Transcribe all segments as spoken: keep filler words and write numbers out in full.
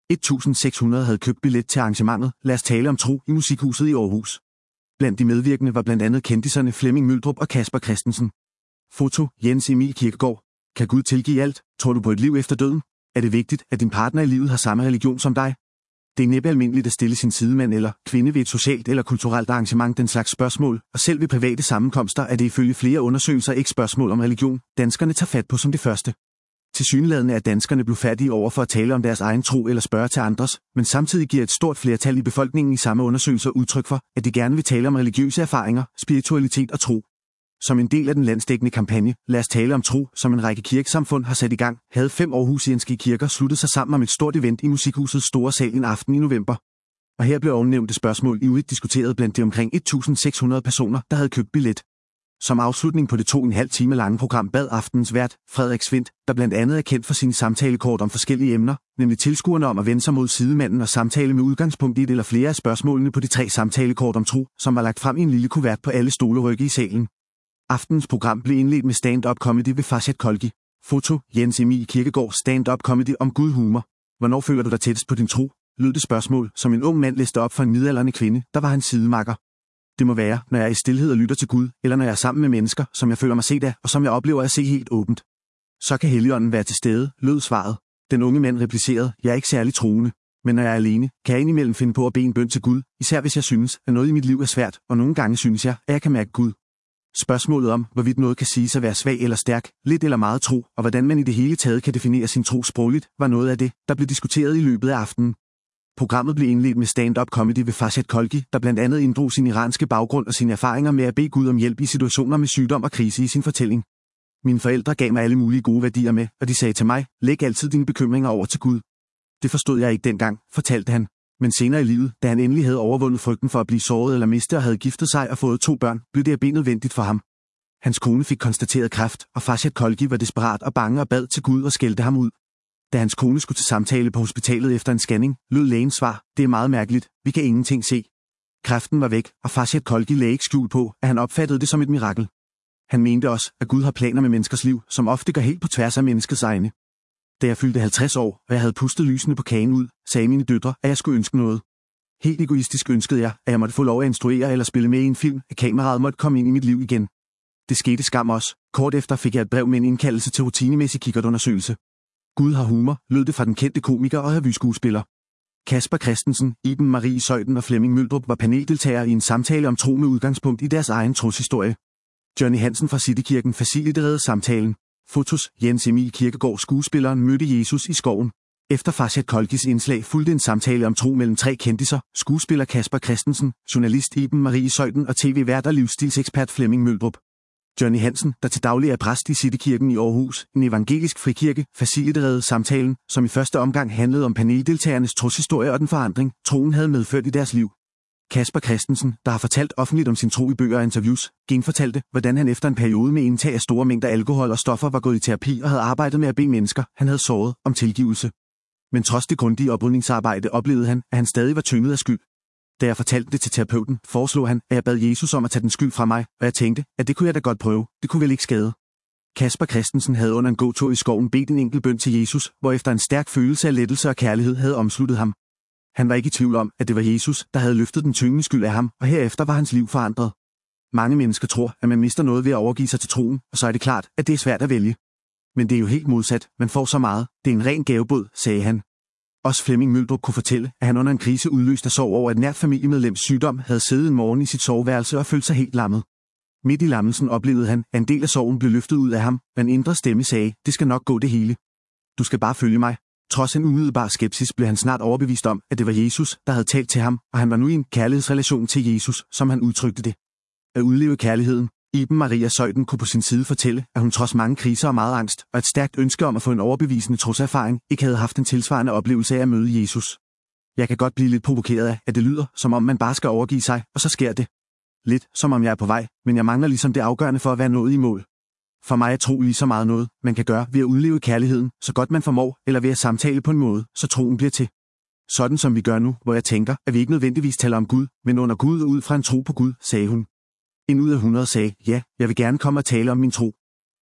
seks hundrede havde købt billet til arrangementet Lad os tale om tro i Musikhuset i Aarhus. Blandt de medvirkende var blandt andet kendiserne Flemming Møldrup og Casper Christensen. Foto: Jens Emil Kirkegaard. Kan Gud tilgive alt? Tror du på et liv efter døden? Er det vigtigt, at din partner i livet har samme religion som dig? Det er næppe almindeligt at stille sin sidemand eller kvinde ved et socialt eller kulturelt arrangement den slags spørgsmål, og selv ved private sammenkomster er det ifølge flere undersøgelser ikke spørgsmål om religion, danskerne tager fat på som det første. Tilsyneladende er danskerne blufærdige over for at tale om deres egen tro eller spørge til andres, men samtidig giver et stort flertal i befolkningen i samme undersøgelser udtryk for, at de gerne vil tale om religiøse erfaringer, spiritualitet og tro. Som en del af den landsdækkende kampagne Lad os tale om tro, som en række kirkesamfund har sat i gang, havde fem aarhusianske kirker sluttet sig sammen om et stort event i Musikhusets store sal en aften i november. Og her blev ovennævnte spørgsmål ivrigt diskuteret blandt de omkring seks hundrede personer, der havde købt billet. Som afslutning på det to og en halv time lange program bad aftenens vært, Frederik Svindt, der blandt andet er kendt for sine samtalekort om forskellige emner, nemlig tilskuerne om at vende sig mod sidemanden og samtale med udgangspunkt i et eller flere af spørgsmålene på de tre samtalekort om tro, som var lagt frem i en lille kuvert på alle stolerygge i salen. Aftenens program blev indledt med stand-up comedy ved Farshad Kholghi. Foto: Jens Emil Kirkegaard. Stand-up comedy om Gud humor. Hvornår føler du dig tættest på din tro? Lød det spørgsmål, som en ung mand læste op for en midaldrende kvinde, der var hans sidemakker. Det må være, når jeg er i stilhed og lytter til Gud, eller når jeg er sammen med mennesker, som jeg føler mig set af, og som jeg oplever at se helt åbent. Så kan Helligånden være til stede, lød svaret. Den unge mand replicerede: Jeg er ikke særlig troende, men når jeg er alene, kan jeg indimellem finde på at bede en bøn til Gud, især hvis jeg synes, at noget i mit liv er svært, og nogle gange synes jeg, at jeg kan mærke Gud. Spørgsmålet om, hvorvidt noget kan siges at være svag eller stærk, lidt eller meget tro, og hvordan man i det hele taget kan definere sin tro sprogligt, var noget af det, der blev diskuteret i løbet af aftenen. Programmet blev indledt med stand-up comedy ved Farshad Kholghi, der blandt andet inddrog sin iranske baggrund og sine erfaringer med at bede Gud om hjælp i situationer med sygdom og krise i sin fortælling. Mine forældre gav mig alle mulige gode værdier med, og de sagde til mig: læg altid dine bekymringer over til Gud. Det forstod jeg ikke dengang, fortalte han. Men senere i livet, da han endelig havde overvundet frygten for at blive såret eller miste og havde giftet sig og fået to børn, blev det at bede nødvendigt for ham. Hans kone fik konstateret kræft, og Farshad Kholghi var desperat og bange og bad til Gud og skældte ham ud. Da hans kone skulle til samtale på hospitalet efter en scanning, lød lægens svar: det er meget mærkeligt, vi kan ingenting se. Kræften var væk, og Farshad Kholghi lagde ikke skjul på, at han opfattede det som et mirakel. Han mente også, at Gud har planer med menneskers liv, som ofte går helt på tværs af menneskets egne. Da jeg fyldte halvtreds år, og jeg havde pustet lysene på kagen ud, sagde mine døtre, at jeg skulle ønske noget. Helt egoistisk ønskede jeg, at jeg måtte få lov at instruere eller spille med i en film, at kameraet måtte komme ind i mit liv igen. Det skete skam også. Kort efter fik jeg et brev med en indkaldelse til rutinemæssig kikkertundersøgelse. Gud har humor, lød det fra den kendte komiker og revyskuespiller. Kasper Christensen, Iben Marie Zeuthen og Flemming Møldrup var paneldeltagere i en samtale om tro med udgangspunkt i deres egen troshistorie. Johnny Hansen fra Citykirken faciliterede samtalen. Fotos: Jens Emil Kirkegaard. Skuespilleren mødte Jesus i skoven. Efter Farshad Kholghis indslag fulgte en samtale om tro mellem tre kendiser: skuespiller Kasper Christensen, journalist Iben Marie Zeuthen og tv-vært og livsstilsekspert Flemming Møldrup. Johnny Hansen, der til daglig er præst i Citykirken i Aarhus, en evangelisk frikirke, faciliterede samtalen, som i første omgang handlede om paneldeltagernes troshistorie og den forandring, troen havde medført i deres liv. Kasper Christensen, der har fortalt offentligt om sin tro i bøger og interviews, genfortalte, hvordan han efter en periode med indtag af store mængder alkohol og stoffer var gået i terapi og havde arbejdet med at bede mennesker, han havde såret, om tilgivelse. Men trods det grundige oprydningsarbejde oplevede han, at han stadig var tynget af skyld. Da jeg fortalte det til terapeuten, foreslog han, at jeg bad Jesus om at tage den skyld fra mig, og jeg tænkte, at det kunne jeg da godt prøve, det kunne vel ikke skade. Kasper Christensen havde under en gåtur i skoven bedt en enkelt bøn til Jesus, hvorefter en stærk følelse af lettelse og kærlighed havde omsluttet ham. Han var ikke i tvivl om, at det var Jesus, der havde løftet den tyngende skyld af ham, og herefter var hans liv forandret. Mange mennesker tror, at man mister noget ved at overgive sig til troen, og så er det klart, at det er svært at vælge. Men det er jo helt modsat, man får så meget, det er en ren gavebod, sagde han. Også Flemming Møldrup kunne fortælle, at han under en krise udløst af sorg over et nært familiemedlems sygdom havde siddet en morgen i sit soveværelse og følt sig helt lammet. Midt i lammelsen oplevede han, at en del af sorgen blev løftet ud af ham, og en indre stemme sagde: det skal nok gå det hele. Du skal bare følge mig. Trods en umiddelbar skepsis blev han snart overbevist om, at det var Jesus, der havde talt til ham, og han var nu i en kærlighedsrelation til Jesus, som han udtrykte det. At udleve kærligheden. Iben Marie Zeuthen kunne på sin side fortælle, at hun trods mange kriser og meget angst, og et stærkt ønske om at få en overbevisende troserfaring, ikke havde haft en tilsvarende oplevelse af at møde Jesus. Jeg kan godt blive lidt provokeret af, at det lyder, som om man bare skal overgive sig, og så sker det. Lidt som om jeg er på vej, men jeg mangler ligesom det afgørende for at være nået i mål. For mig er tro lige så meget noget, man kan gøre ved at udleve kærligheden, så godt man formår, eller ved at samtale på en måde, så troen bliver til. Sådan som vi gør nu, hvor jeg tænker, at vi ikke nødvendigvis taler om Gud, men under Gud og ud fra en tro på Gud, sagde hun. En ud af hundrede sagde: ja, jeg vil gerne komme og tale om min tro.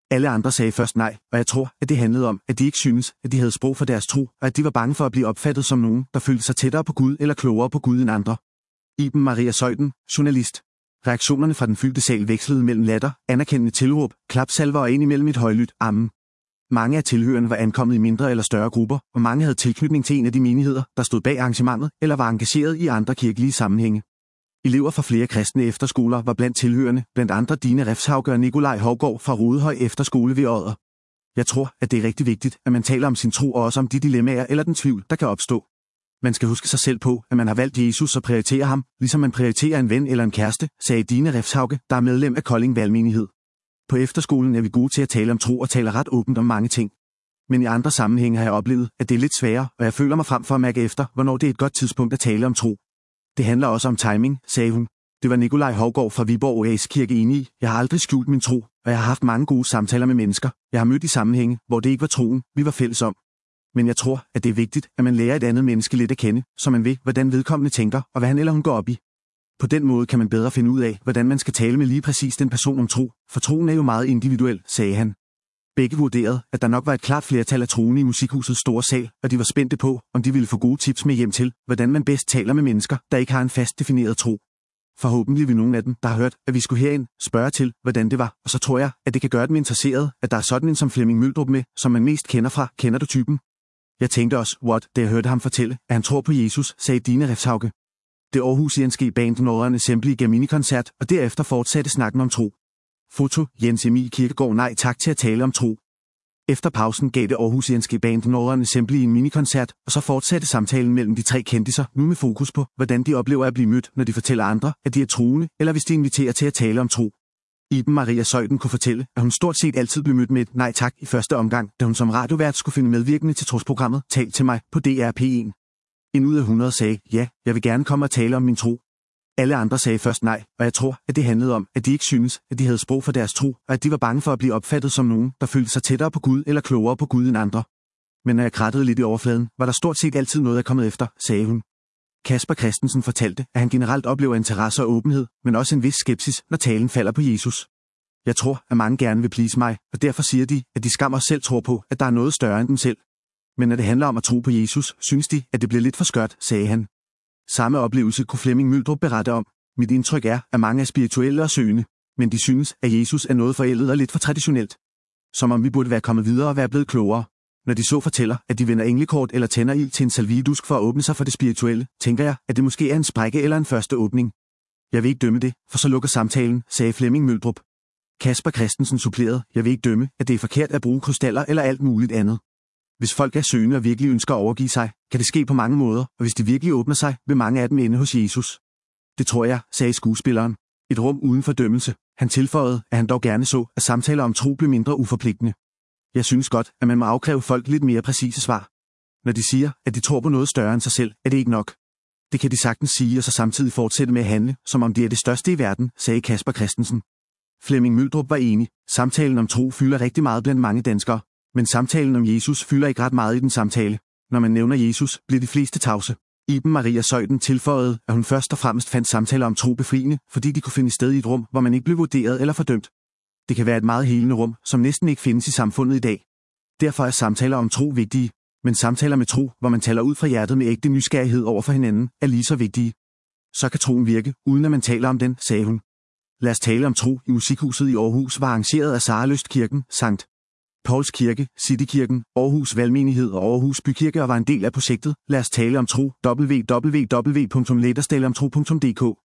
Alle andre sagde først nej, og jeg tror, at det handlede om, at de ikke syntes, at de havde sprog for deres tro, og at de var bange for at blive opfattet som nogen, der følte sig tættere på Gud eller klogere på Gud end andre. Iben Maria Zeuthen, journalist. Reaktionerne fra den fyldte sal vekslede mellem latter, anerkendende tilråb, klapsalver og indimellem et højlydt amen. Mange af tilhørerne var ankommet i mindre eller større grupper, og mange havde tilknytning til en af de menigheder, der stod bag arrangementet eller var engageret i andre kirkelige sammenhænge. Elever fra flere kristne efterskoler var blandt tilhørende, blandt andre Dine Refshauge og Nikolaj Hovgaard fra Rodehøj Efterskole ved Odder. Jeg tror, at det er rigtig vigtigt, at man taler om sin tro og også om de dilemmaer eller den tvivl, der kan opstå. Man skal huske sig selv på, at man har valgt Jesus og prioriterer ham, ligesom man prioriterer en ven eller en kæreste, sagde Dine Refshauge, der er medlem af Kolding Valgmenighed. På efterskolen er vi gode til at tale om tro og taler ret åbent om mange ting. Men i andre sammenhænge har jeg oplevet, at det er lidt sværere, og jeg føler mig frem for at mærke efter, hvornår det er et godt tidspunkt at tale om tro. Det handler også om timing, sagde hun. Det var Nikolaj Hovgaard fra Viborg Oase Kirke enig i. Jeg har aldrig skjult min tro, og jeg har haft mange gode samtaler med mennesker. Jeg har mødt i sammenhænge, hvor det ikke var troen, vi var fælles om. Men jeg tror, at det er vigtigt, at man lærer et andet menneske lidt at kende, så man ved, hvordan vedkommende tænker, og hvad han eller hun går op i. På den måde kan man bedre finde ud af, hvordan man skal tale med lige præcis den person om tro, for troen er jo meget individuel, sagde han. Begge vurderede, at der nok var et klart flertal af troende i musikhusets store sal, og de var spændte på, om de ville få gode tips med hjem til, hvordan man bedst taler med mennesker, der ikke har en fast defineret tro. Forhåbentlig vil nogen af dem, der har hørt, at vi skulle herind, spørge til, hvordan det var, og så tror jeg, at det kan gøre dem interesseret, at der er sådan en som Flemming Møldrup med, som man mest kender fra, kender du typen? Jeg tænkte også, what, da jeg hørte ham fortælle, at han tror på Jesus, sagde Dine Refshauge. Det aarhusianske band Northern Assembly gav minikoncert, og derefter fortsatte snakken om tro. Foto, Jens Emil Kirkegaard, nej tak til at tale om tro. Efter pausen gav det aarhusianske band Northern Assembly en minikoncert, og så fortsatte samtalen mellem de tre kendiser, nu med fokus på, hvordan de oplever at blive mødt, når de fortæller andre, at de er troende, eller hvis de inviterer til at tale om tro. Iben Maria Zeuthen kunne fortælle, at hun stort set altid blev mødt med et nej tak i første omgang, da hun som radiovært skulle finde medvirkende til trosprogrammet Tal til mig på D R P en. En ud af hundrede sagde, ja, jeg vil gerne komme og tale om min tro. Alle andre sagde først nej, og jeg tror, at det handlede om, at de ikke syntes, at de havde sprog for deres tro, og at de var bange for at blive opfattet som nogen, der følte sig tættere på Gud eller klogere på Gud end andre. Men når jeg krattede lidt i overfladen, var der stort set altid noget, jeg kommet efter, sagde hun. Kasper Christensen fortalte, at han generelt oplever interesse og åbenhed, men også en vis skepsis, når talen falder på Jesus. Jeg tror, at mange gerne vil please mig, og derfor siger de, at de skammer selv tror på, at der er noget større end dem selv. Men når det handler om at tro på Jesus, synes de, at det bliver lidt for skørt, sagde han. Samme oplevelse kunne Flemming Møldrup berette om. Mit indtryk er, at mange er spirituelle og søgende, men de synes, at Jesus er noget forældet og lidt for traditionelt. Som om vi burde være kommet videre og være blevet klogere. Når de så fortæller, at de vender englekort eller tænder ild til en salviedusk for at åbne sig for det spirituelle, tænker jeg, at det måske er en sprække eller en første åbning. Jeg vil ikke dømme det, for så lukker samtalen, sagde Flemming Møldrup. Kasper Christensen supplerede, jeg vil ikke dømme, at det er forkert at bruge krystaller eller alt muligt andet. Hvis folk er søgende og virkelig ønsker at overgive sig, kan det ske på mange måder, og hvis de virkelig åbner sig, vil mange af dem ende hos Jesus. Det tror jeg, sagde skuespilleren. Et rum uden fordømmelse. Han tilføjede, at han dog gerne så, at samtaler om tro blev mindre uforpligtende. Jeg synes godt, at man må afkræve folk lidt mere præcise svar. Når de siger, at de tror på noget større end sig selv, er det ikke nok. Det kan de sagtens sige og så samtidig fortsætte med at handle, som om det er det største i verden, sagde Kasper Christensen. Flemming Møldrup var enig. Samtalen om tro fylder rigtig meget blandt mange danskere. Men samtalen om Jesus fylder ikke ret meget i den samtale. Når man nævner Jesus, bliver de fleste tavse. Iben Maria Zeuthen tilføjede, at hun først og fremmest fandt samtaler om tro befriende, fordi de kunne finde sted i et rum, hvor man ikke blev vurderet eller fordømt. Det kan være et meget helende rum, som næsten ikke findes i samfundet i dag. Derfor er samtaler om tro vigtige, men samtaler med tro, hvor man taler ud fra hjertet med ægte nysgerrighed over for hinanden, er lige så vigtige. Så kan troen virke, uden at man taler om den, sagde hun. Lad os tale om tro i Musikhuset i Aarhus var arrangeret af Saraløst Kirken, Sankt Pauls Kirke, Citykirken, Aarhus Valgmenighed og Aarhus Bykirke og var en del af projektet. Lad os tale om tro. w w w punktum lad os tale om tro punktum d k